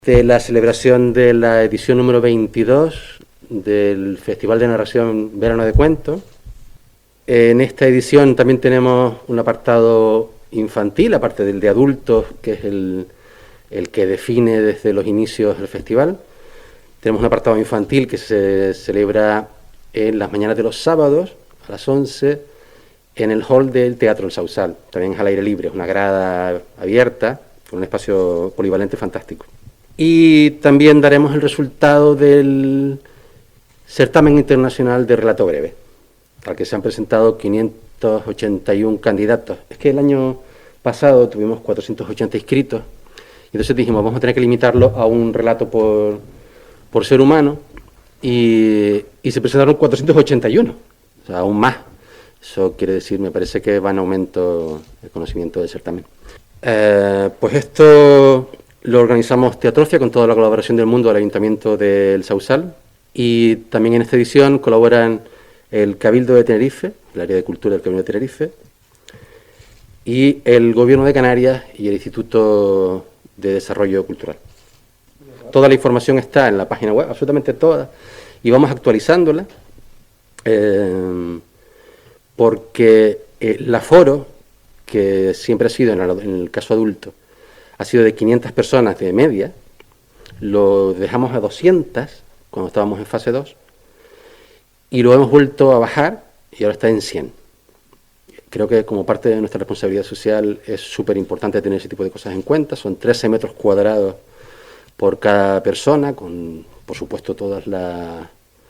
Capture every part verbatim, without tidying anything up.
de la celebración de la edición número veintidós del Festival de Narración Verano de Cuento. En esta edición también tenemos un apartado infantil, aparte del de adultos, que es el, el que define desde los inicios el festival. Tenemos un apartado infantil que se celebra en las mañanas de los sábados, a las once, en el hall del Teatro El Sausal. También es al aire libre, es una grada abierta, con un espacio polivalente fantástico. Y también daremos el resultado del certamen internacional de relato breve, al que se han presentado quinientos ochenta y uno candidatos. Es que el año pasado tuvimos cuatrocientos ochenta inscritos, y entonces dijimos, vamos a tener que limitarlo a un relato por, por ser humano, y, y se presentaron cuatrocientos ochenta y uno, o sea, aún más. Eso quiere decir, me parece que va en aumento el conocimiento del certamen. Eh, pues esto lo organizamos Teatrofia con toda la colaboración del mundo del Ayuntamiento del Sausal, y también en esta edición colaboran el Cabildo de Tenerife, el área de cultura del Cabildo de Tenerife, y el Gobierno de Canarias y el Instituto de Desarrollo Cultural. Toda la información está en la página web, absolutamente toda, y vamos actualizándola, eh, porque el aforo, que siempre ha sido, en el, en el caso adulto, ha sido de quinientas personas de media, lo dejamos a doscientas cuando estábamos en fase dos, y lo hemos vuelto a bajar y ahora está en cien. Creo que como parte de nuestra responsabilidad social es súper importante tener ese tipo de cosas en cuenta. Son trece metros cuadrados por cada persona, con, por supuesto, todas las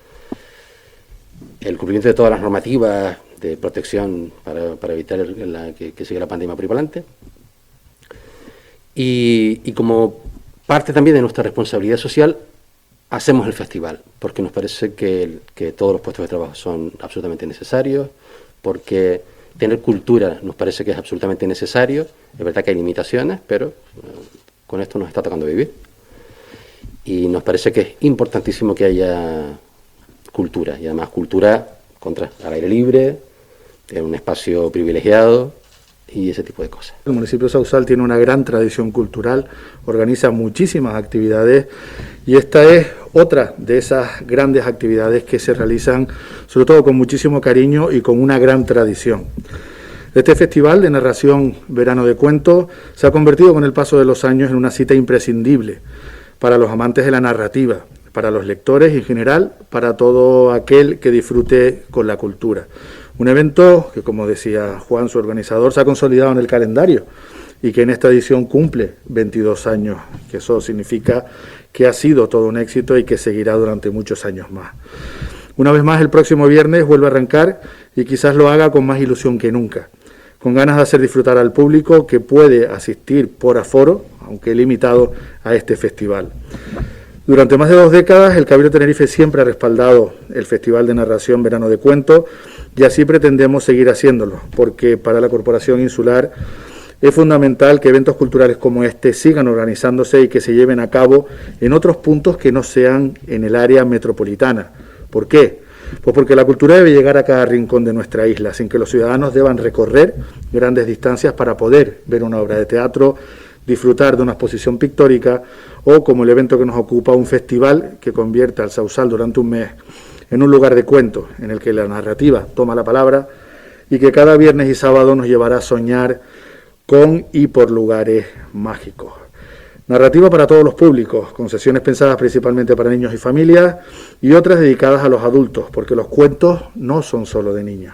el cumplimiento de todas las normativas de protección para, para evitar el, la, que, que siga la pandemia por ahí para adelante. Y, y como parte también de nuestra responsabilidad social, hacemos el festival, porque nos parece que, que todos los puestos de trabajo son absolutamente necesarios, porque tener cultura nos parece que es absolutamente necesario. Es verdad que hay limitaciones, pero eh, con esto nos está tocando vivir. Y nos parece que es importantísimo que haya cultura, y además cultura contra, al aire libre, en un espacio privilegiado, y ese tipo de cosas. El municipio de Sausal tiene una gran tradición cultural, organiza muchísimas actividades, y esta es otra de esas grandes actividades que se realizan sobre todo con muchísimo cariño y con una gran tradición. Este festival de narración Verano de Cuento se ha convertido con el paso de los años en una cita imprescindible para los amantes de la narrativa, para los lectores y en general para todo aquel que disfrute con la cultura. Un evento que, como decía Juan, su organizador, se ha consolidado en el calendario y que en esta edición cumple veintidós años, que eso significa que ha sido todo un éxito y que seguirá durante muchos años más. Una vez más, el próximo viernes vuelve a arrancar y quizás lo haga con más ilusión que nunca, con ganas de hacer disfrutar al público que puede asistir por aforo, aunque limitado, a este festival. Durante más de dos décadas, el Cabildo de Tenerife siempre ha respaldado el Festival de Narración Verano de Cuento, y así pretendemos seguir haciéndolo, porque para la Corporación Insular es fundamental que eventos culturales como este sigan organizándose y que se lleven a cabo en otros puntos que no sean en el área metropolitana. ¿Por qué? Pues porque la cultura debe llegar a cada rincón de nuestra isla, sin que los ciudadanos deban recorrer grandes distancias para poder ver una obra de teatro, disfrutar de una exposición pictórica o, como el evento que nos ocupa, un festival que convierta al Sausal durante un mes en un lugar de cuentos, en el que la narrativa toma la palabra y que cada viernes y sábado nos llevará a soñar con y por lugares mágicos. Narrativa para todos los públicos, con sesiones pensadas principalmente para niños y familias y otras dedicadas a los adultos, porque los cuentos no son solo de niños.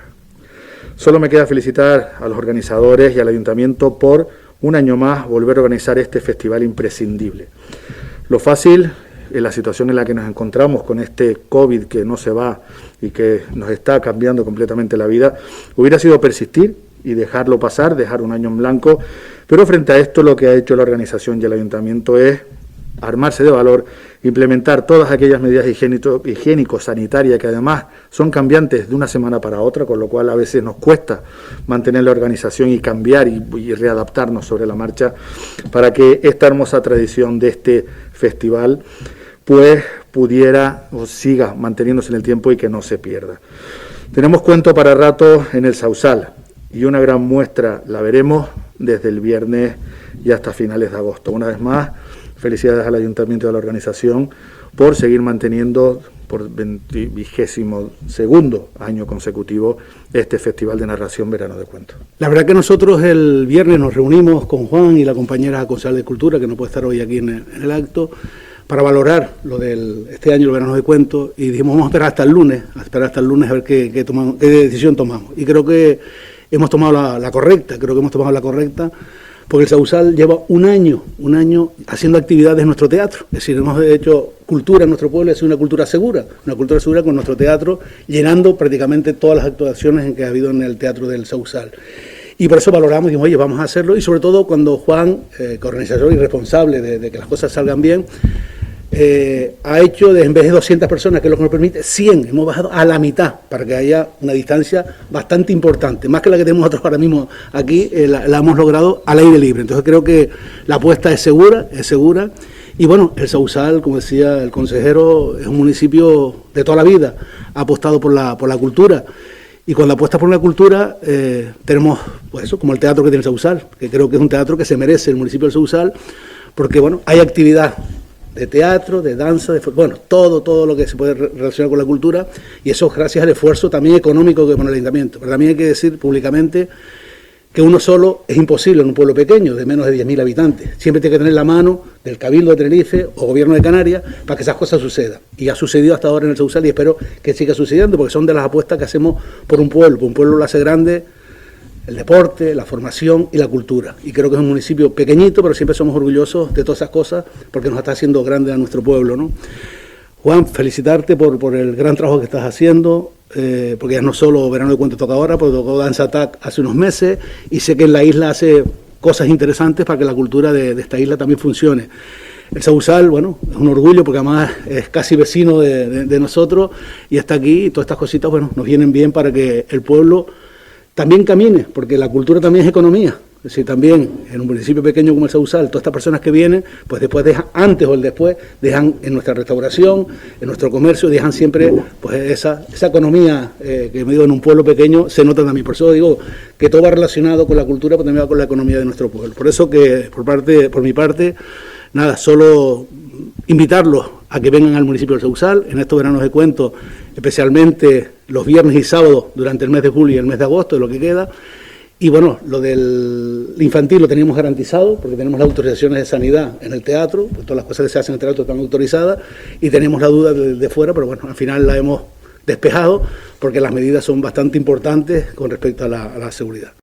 Solo me queda felicitar a los organizadores y al Ayuntamiento por un año más volver a organizar este festival imprescindible. Lo fácil, en la situación en la que nos encontramos con este COVID que no se va y que nos está cambiando completamente la vida, hubiera sido persistir y dejarlo pasar, dejar un año en blanco, pero frente a esto lo que ha hecho la organización y el Ayuntamiento es armarse de valor, implementar todas aquellas medidas higiénico-sanitarias que además son cambiantes de una semana para otra, con lo cual a veces nos cuesta mantener la organización y cambiar y, y readaptarnos sobre la marcha para que esta hermosa tradición de este festival pues pudiera o siga manteniéndose en el tiempo y que no se pierda. Tenemos cuento para rato en el Sausal y una gran muestra la veremos desde el viernes y hasta finales de agosto. Una vez más, felicidades al Ayuntamiento y a la organización por seguir manteniendo por vigésimo segundo año consecutivo este Festival de Narración Verano de Cuentos. La verdad que nosotros el viernes nos reunimos con Juan y la compañera concejal de Cultura, que no puede estar hoy aquí en el, en el acto, para valorar lo del este año, el Verano de Cuentos, y dijimos vamos a esperar hasta el lunes, a esperar hasta el lunes a ver qué, qué, tomamos, qué decisión tomamos. Y creo que hemos tomado la, la correcta, creo que hemos tomado la correcta, porque el Sausal lleva un año, un año haciendo actividades en nuestro teatro. Es decir, hemos hecho cultura en nuestro pueblo, es una cultura segura, una cultura segura con nuestro teatro, llenando prácticamente todas las actuaciones en que ha habido en el teatro del Sausal. Y por eso valoramos y dijimos, oye, vamos a hacerlo, y sobre todo cuando Juan, eh, que organizador y responsable de, de que las cosas salgan bien, Eh, ha hecho, de, en vez de doscientas personas, que es lo que nos permite, cien, hemos bajado a la mitad, para que haya una distancia bastante importante, más que la que tenemos nosotros ahora mismo aquí, eh, la, la hemos logrado al aire libre. Entonces creo que la apuesta es segura, es segura, y bueno, el Sausal, como decía el consejero, es un municipio de toda la vida, ha apostado por la, por la cultura, y cuando apuestas por la cultura, eh, tenemos, pues eso, como el teatro que tiene el Sausal, que creo que es un teatro que se merece el municipio del Sausal, porque bueno, hay actividad de teatro, de danza, de bueno, todo, todo lo que se puede relacionar con la cultura, y eso gracias al esfuerzo también económico que pone el ayuntamiento. Pero también hay que decir públicamente que uno solo es imposible en un pueblo pequeño de menos de diez mil habitantes. Siempre tiene que tener la mano del Cabildo de Tenerife o Gobierno de Canarias para que esas cosas sucedan. Y ha sucedido hasta ahora en el Sausal y espero que siga sucediendo, porque son de las apuestas que hacemos por un pueblo. Por un pueblo lo hace grande el deporte, la formación y la cultura. Y creo que es un municipio pequeñito, pero siempre somos orgullosos de todas esas cosas porque nos está haciendo grande a nuestro pueblo, ¿no? Juan, felicitarte por, por el gran trabajo que estás haciendo, eh, porque ya no solo Verano de Cuentos toca ahora, porque tocó Dance Attack hace unos meses, y sé que en la isla hace cosas interesantes para que la cultura de, de esta isla también funcione. El Sausal, bueno, es un orgullo porque además es casi vecino de, de, de nosotros y está aquí, y todas estas cositas, bueno, nos vienen bien para que el pueblo también camine, porque la cultura también es economía. Es decir, también en un municipio pequeño como el Sausal, todas estas personas que vienen, pues después dejan, antes o el después, dejan en nuestra restauración, en nuestro comercio, dejan siempre pues esa, esa economía eh, que me digo en un pueblo pequeño se nota también. Por eso digo que todo va relacionado con la cultura, pero también va con la economía de nuestro pueblo. Por eso que por parte, por mi parte, nada, solo invitarlos a que vengan al municipio del Sausal en estos veranos de cuentos, especialmente los viernes y sábados durante el mes de julio y el mes de agosto, de lo que queda. Y bueno, lo del infantil lo teníamos garantizado, porque tenemos las autorizaciones de sanidad en el teatro, pues todas las cosas que se hacen en el teatro están autorizadas, y tenemos la duda de, de fuera, pero bueno, al final la hemos despejado, porque las medidas son bastante importantes con respecto a la, a la seguridad.